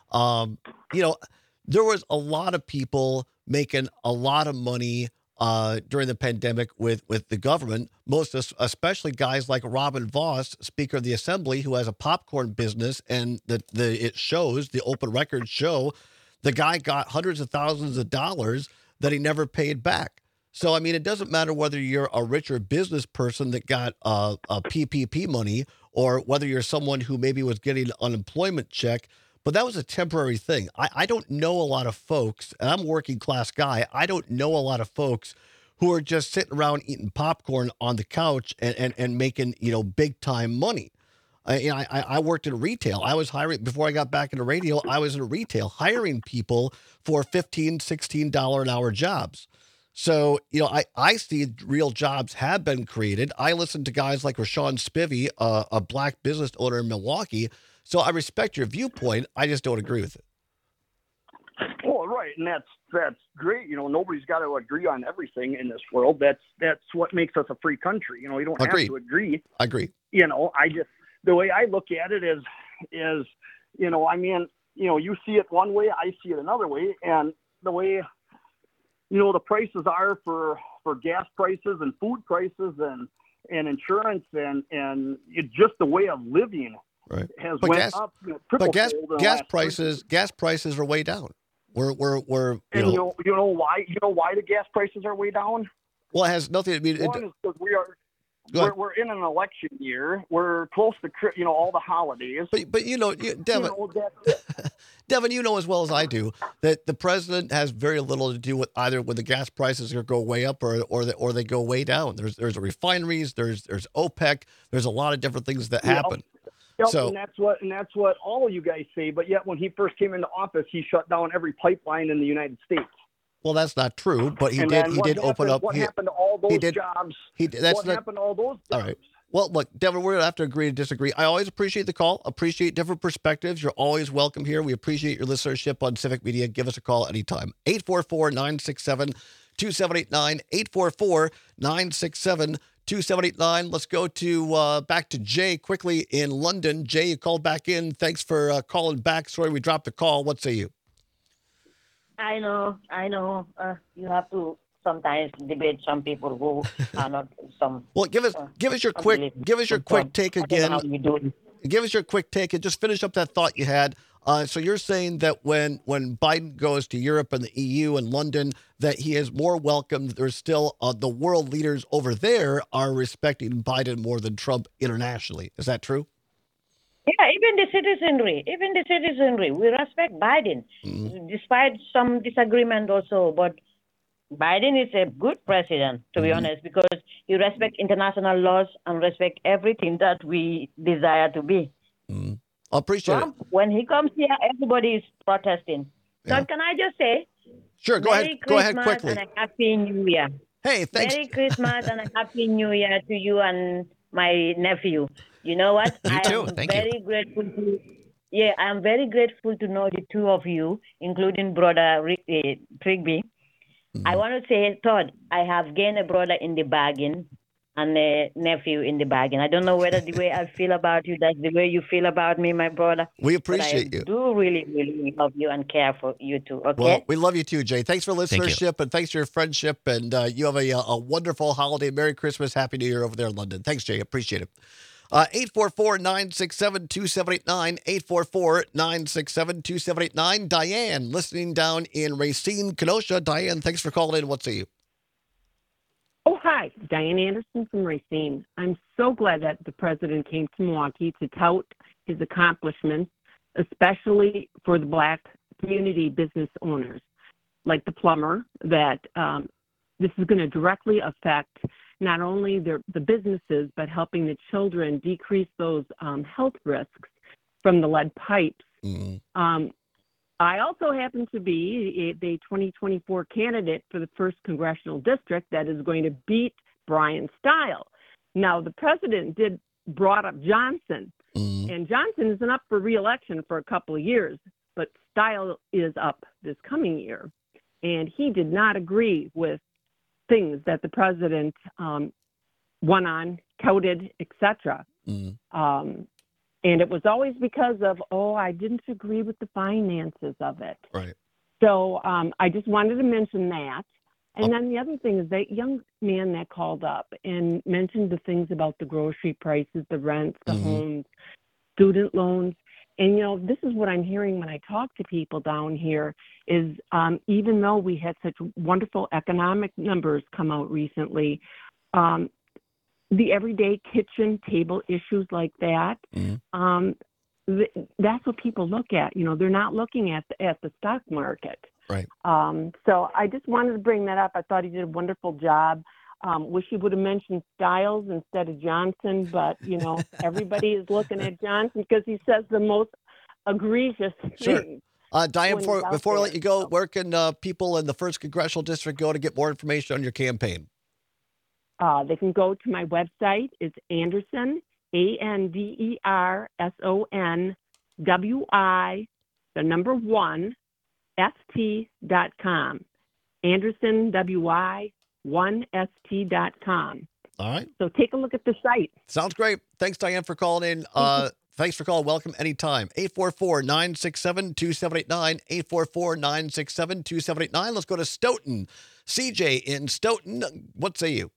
There was a lot of people making a lot of money during the pandemic with the government, especially guys like Robin Vos, Speaker of the Assembly, who has a popcorn business, and the open records show The guy got hundreds of thousands of dollars that he never paid back. So, I mean, it doesn't matter whether you're a richer business person that got a PPP money or whether you're someone who maybe was getting an unemployment check, but that was a temporary thing. I don't know a lot of folks, and I'm a working class guy, I don't know a lot of folks who are just sitting around eating popcorn on the couch and making, big time money. I worked in retail. I was hiring, before I got back into radio, I was in retail, hiring people for $15, $16 an hour jobs. So, I see real jobs have been created. I listen to guys like Rashawn Spivey, a black business owner in Milwaukee. So I respect your viewpoint. I just don't agree with it. Well, right, and that's great. Nobody's got to agree on everything in this world. That's what makes us a free country. You don't have to agree. I agree. The way I look at it is you see it one way, I see it another way, and the way the prices are for gas prices and food prices and insurance and just the way of living has went up. But gas prices are way down. We're and you know why the gas prices are way down? Well, it has nothing to do. One is because we're in an election year. We're close to all the holidays. But Devin, Devin, you know as well as I do that the president has very little to do with either when the gas prices go way up or they go way down. There's refineries, there's OPEC, there's a lot of different things that happen. Yep, so and that's what all of you guys say. But yet, when he first came into office, he shut down every pipeline in the United States. Well, that's not true, but he did open up. What happened to all those jobs? What happened to all those jobs? All right. Well, look, Devin, we're going to have to agree to disagree. I always appreciate the call, appreciate different perspectives. You're always welcome here. We appreciate your listenership on Civic Media. Give us a call anytime. 844-967-2789, 844-967-2789. Let's go to back to Jay quickly in London. Jay, you called back in. Thanks for calling back. Sorry we dropped the call. What say you? I know. You have to sometimes debate some people who are not some. Well, give us your quick take again. Give us your quick take and just finish up that thought you had. So you're saying that when Biden goes to Europe and the EU and London, that he is more welcome. There's still the world leaders over there are respecting Biden more than Trump internationally. Is that true? Yeah, even the citizenry, we respect Biden, despite some disagreement also. But Biden is a good president, to be honest, because he respects international laws and respect everything that we desire to be. I appreciate Trump, when he comes here, everybody is protesting. So can I just say? Sure, go ahead quickly. And a Happy New Year. Hey, thanks. Merry Christmas and a Happy New Year to you and my nephew. You know what? You too. Thank you. Grateful I am very grateful to know the two of you, including brother Trigby. I want to say, Todd, I have gained a brother in the bargain and a nephew in the bargain. I don't know whether the way I feel about you, that's the way you feel about me, my brother. We appreciate you. I do really, really love you and care for you too, okay? Well, we love you too, Jay. Thanks for listenership and thanks for your friendship. And you have a wonderful holiday. Merry Christmas. Happy New Year over there in London. Thanks, Jay. Appreciate it. 844-967-2789, 844-967-2789. Diane, listening down in Racine, Kenosha. Diane, thanks for calling in. What say you? Oh, hi. Diane Anderson from Racine. I'm so glad that the president came to Milwaukee to tout his accomplishments, especially for the Black community business owners, like the plumber, that this is going to directly affect not only the businesses, but helping the children decrease those health risks from the lead pipes. I also happen to be the 2024 candidate for the 1st Congressional District that is going to beat Brian Stile. Now, the president brought up Johnson, and Johnson isn't up for re-election for a couple of years, but Stile is up this coming year. And he did not agree with things that the president went on, touted, etc. And it was always because of, I didn't agree with the finances of it. Right. So I just wanted to mention that. And then the other thing is that young man that called up and mentioned the things about the grocery prices, the rents, the homes, student loans. And, this is what I'm hearing when I talk to people down here is even though we had such wonderful economic numbers come out recently, the everyday kitchen table issues like that, that's what people look at. They're not looking at the stock market. Right. So I just wanted to bring that up. I thought he did a wonderful job. Wish he would have mentioned Stiles instead of Johnson, but, everybody is looking at Johnson because he says the most egregious things. Diane, before I let you go, So, where can people in the 1st Congressional District go to get more information on your campaign? they can go to my website. It's Anderson, ANDERSON, WI, 1ST.com. Anderson, WI, 1ST.com. All right. So take a look at the site. Sounds great. Thanks, Diane, for calling in. Thanks for calling. Welcome anytime. 844-967-2789. 844-967-2789. Let's go to Stoughton. CJ in Stoughton. What say you?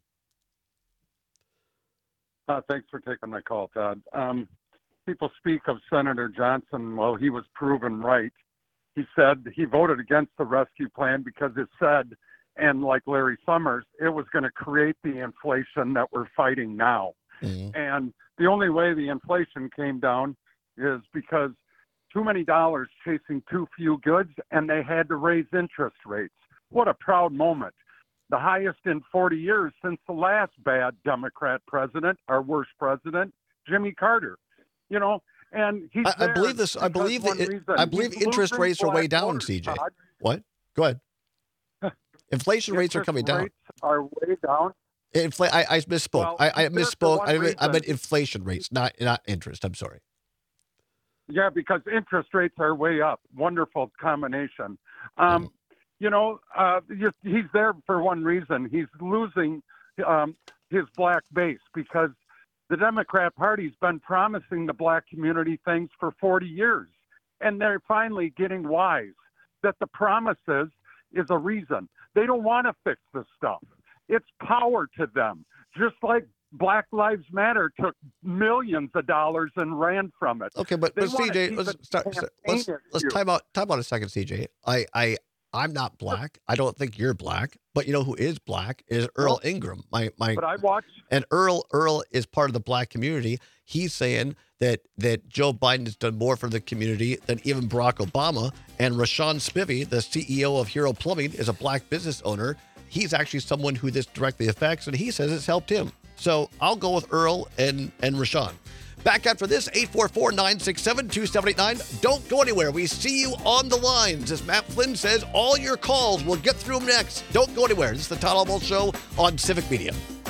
Thanks for taking my call, Todd. People speak of Senator Johnson. Well, he was proven right. He said he voted against the rescue plan because it said, and like Larry Summers, it was going to create the inflation that we're fighting now. And the only way the inflation came down is because too many dollars chasing too few goods, and they had to raise interest rates. What a proud moment. The highest in 40 years since the last bad Democrat president, our worst president, Jimmy Carter. And he's I believe this. I believe interest rates are way down, CJ. Todd. What? Go ahead. Inflation rates are coming down. Rates are way down. I misspoke. Well, I misspoke. I meant reason. inflation rates, not interest. I'm sorry. Yeah, because interest rates are way up. Wonderful combination. He's there for one reason. He's losing his black base because the Democrat Party's been promising the black community things for 40 years, and they're finally getting wise that the promises is a reason. They don't want to fix this stuff. It's power to them, just like Black Lives Matter took millions of dollars and ran from it. Okay, but CJ, let's time out a second, CJ. I'm not black. I don't think you're black. But who is black is Earl Ingram. But I watched. And Earl is part of the black community. He's saying that Joe Biden has done more for the community than even Barack Obama. And Rashawn Spivey, the CEO of Hero Plumbing, is a black business owner. He's actually someone who this directly affects, and he says it's helped him. So I'll go with Earl and Rashawn. Back after this, 844-967-2789. Don't go anywhere. We see you on the lines. As Matt Flynn says, all your calls, we'll get through them next. Don't go anywhere. This is the Todd Almost Show on Civic Media.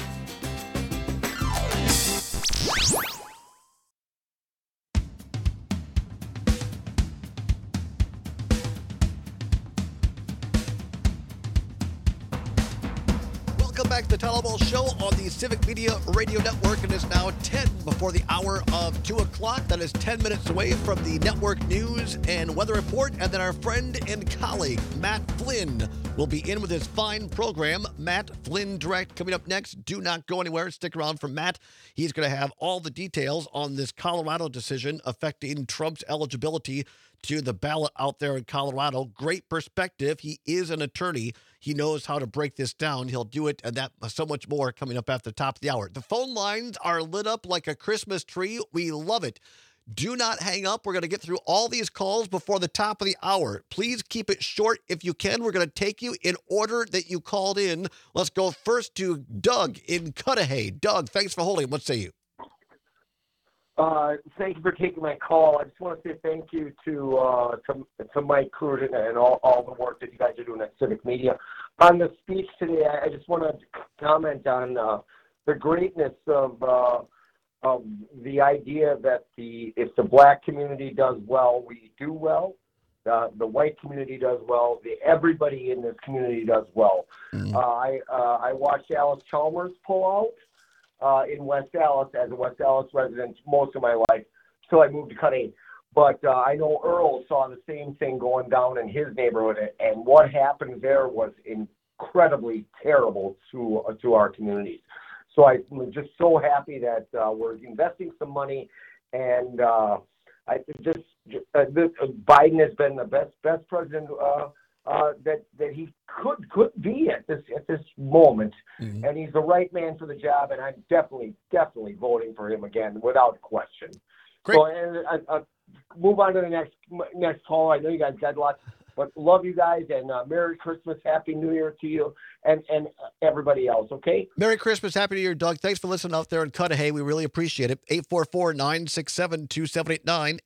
Welcome back to the Todd Almost Show on the Civic Media Radio Network. It is now 10 before the hour of 2 o'clock. That is 10 minutes away from the network news and weather report. And then our friend and colleague, Matt Flynn, will be in with his fine program, Matt Flynn Direct, coming up next. Do not go anywhere. Stick around for Matt. He's going to have all the details on this Colorado decision affecting Trump's eligibility to the ballot out there in Colorado. Great perspective. He is an attorney. He knows how to break this down. He'll do it, and that so much more coming up at the top of the hour. The phone lines are lit up like a Christmas tree. We love it. Do not hang up. We're going to get through all these calls before the top of the hour. Please keep it short if you can. We're going to take you in order that you called in. Let's go first to Doug in Cudahy. Doug, thanks for holding. What say you? Thank you for taking my call. I just want to say thank you to Mike Cruden and all the work that you guys are doing at Civic Media. On the speech today, I just want to comment on the greatness of the idea that if the black community does well, we do well. The white community does well. Everybody in this community does well. I watched Alice Chalmers pull out in West Allis as a West Allis resident most of my life till I moved to Cudahy. But I know Earl saw the same thing going down in his neighborhood, and what happened there was incredibly terrible to our communities. So I'm just so happy that we're investing some money and Biden has been the best president that he could be at this moment, and he's the right man for the job. And I'm definitely voting for him again without question. Great. So, and move on to the next call. I know you guys got lots, but love you guys, and Merry Christmas, Happy New Year to you, and everybody else. Okay. Merry Christmas, Happy New Year, Doug. Thanks for listening out there in Cudahy. We really appreciate it. 844-967-2789.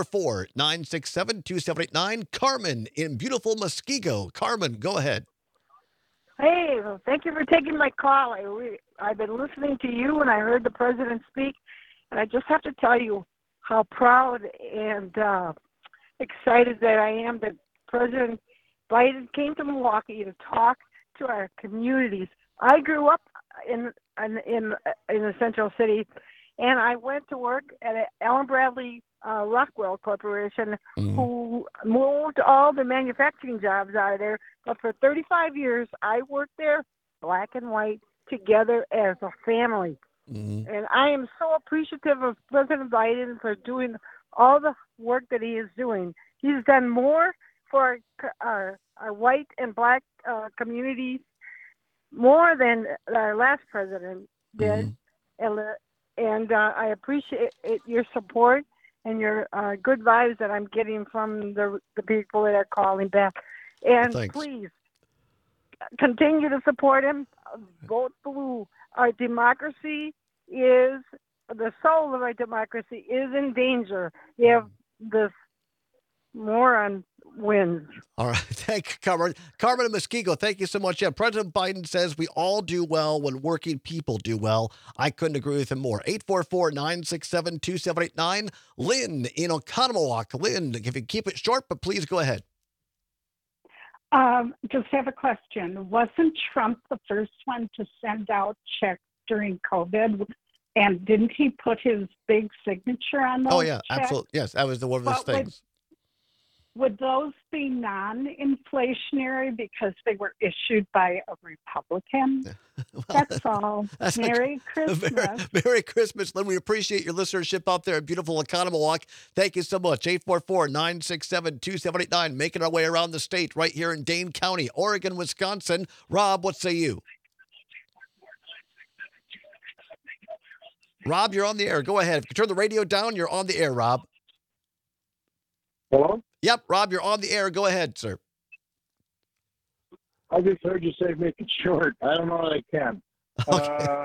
844-967-2789. Carmen in beautiful Muskego. Carmen, go ahead. Hey, well, thank you for taking my call. I've been listening to you, and I heard the president speak, and I just have to tell you how proud and excited that I am that President Biden came to Milwaukee to talk to our communities. I grew up in the Central City, and I went to work at Allen Bradley Rockwell Corporation, who moved all the manufacturing jobs out of there. But for 35 years, I worked there, black and white, together as a family. And I am so appreciative of President Biden for doing all the work that he is doing. He's done more for our white and black communities, more than our last president did. And I appreciate your support and your good vibes that I'm getting from the people that are calling back. And please continue to support him. Vote blue. Our democracy is, the soul of our democracy is in danger if this moron wins. All right. Thank you, Carmen. Carmen and Muskego, thank you so much. Yeah, President Biden says we all do well when working people do well. I couldn't agree with him more. 844-967-2789. Lynn in Oconomowoc. Lynn, if you keep it short, but please go ahead. Just have a question. Wasn't Trump the first one to send out checks during COVID? And didn't he put his big signature on those? Oh, yeah, checks? absolutely. Yes, that was one of those things. Would those be non-inflationary because they were issued by a Republican? That's all. Merry Christmas. Merry Christmas, Lynn. We appreciate your listenership out there in beautiful Oconomowoc. Thank you so much. 844-967-2789. Making our way around the state right here in Dane County, Oregon, Wisconsin. Rob, what say you? Rob, you're on the air. Go ahead. If you turn the radio down, you're on the air, Rob. Hello? Yep, Rob, you're on the air. Go ahead, sir. I just heard you say make it short. I don't know that I can. Okay.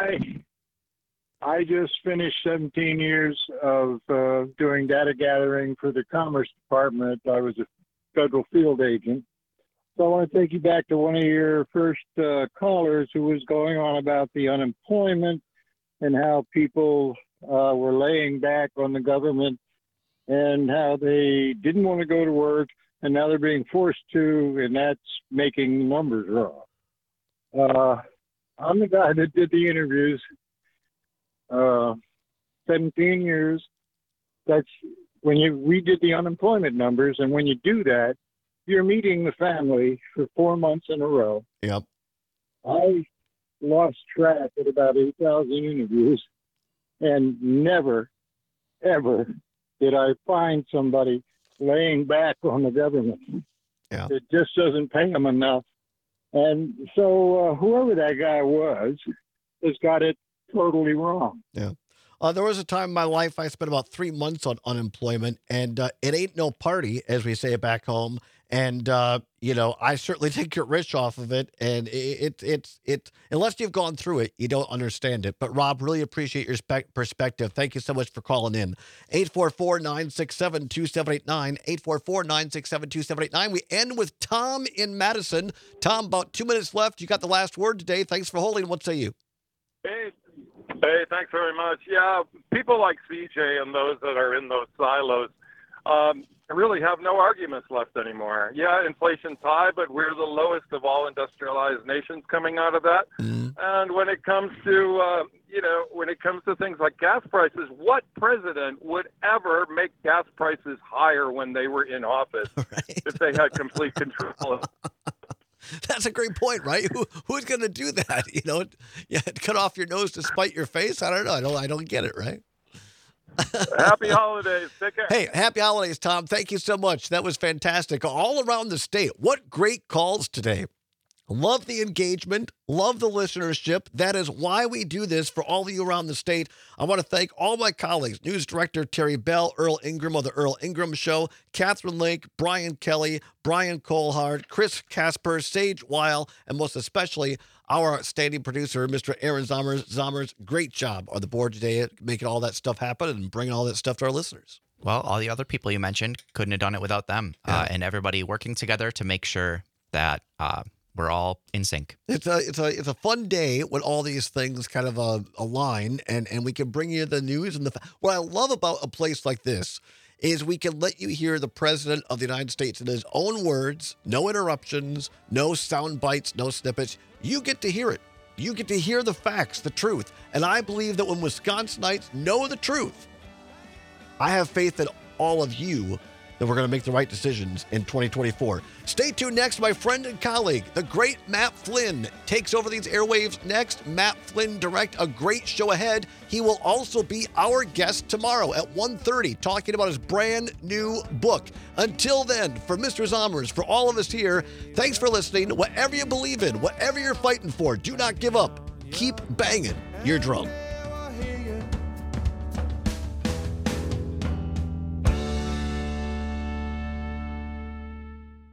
I just finished 17 years of doing data gathering for the Commerce Department. I was a federal field agent. So I want to take you back to one of your first callers who was going on about the unemployment and how people were laying back on the government and how they didn't want to go to work, and now they're being forced to, and that's making the numbers wrong. I'm the guy that did the interviews, 17 years. That's when we did the unemployment numbers, and when you do that, you're meeting the family for 4 months in a row. Yep. I lost track at about 8,000 interviews, and never, ever did I find somebody laying back on the government. Yeah. It just doesn't pay them enough. And so whoever that guy was has got it totally wrong. Yeah. There was a time in my life I spent about 3 months on unemployment, and it ain't no party, as we say back home. And, I certainly think you're rich off of it. And it's unless you've gone through it, you don't understand it. But Rob, really appreciate your perspective. Thank you so much for calling in. 844-967-2789, 844-967-2789. We end with Tom in Madison. Tom, about 2 minutes left. You got the last word today. Thanks for holding. What say you? Hey, thanks very much. Yeah, people like CJ and those that are in those silos really have no arguments left anymore. Yeah, inflation's high, but we're the lowest of all industrialized nations coming out of that. And when it comes to, things like gas prices, what president would ever make gas prices higher when they were in office if they had complete control? That's a great point, right? Who's going to do that? Cut off your nose to spite your face. I don't know. I don't get it, right? Happy holidays. Take care. Hey, happy holidays, Tom. Thank you so much. That was fantastic. All around the state. What great calls today. Love the engagement. Love the listenership. That is why we do this for all of you around the state. I want to thank all my colleagues, News Director Terry Bell, Earl Ingram of the Earl Ingram Show, Catherine Lake, Brian Kelly, Brian Colhard, Chris Casper, Sage Weil, and most especially our outstanding producer, Mr. Aaron Zommers. Zommers, great job on the board today at making all that stuff happen and bringing all that stuff to our listeners. Well, all the other people you mentioned couldn't have done it without them, and everybody working together to make sure that we're all in sync. It's a fun day when all these things kind of align, and we can bring you the news and what I love about a place like this is we can let you hear the President of the United States in his own words, no interruptions, no sound bites, no snippets. You get to hear it. You get to hear the facts, the truth. And I believe that when Wisconsinites know the truth, I have faith in all of you that we're going to make the right decisions in 2024. Stay tuned next. My friend and colleague, the great Matt Flynn, takes over these airwaves next. Matt Flynn Direct, a great show ahead. He will also be our guest tomorrow at 1:30, talking about his brand new book. Until then, for Mr. Zommers, for all of us here, thanks for listening. Whatever you believe in, whatever you're fighting for, do not give up. Keep banging your drum.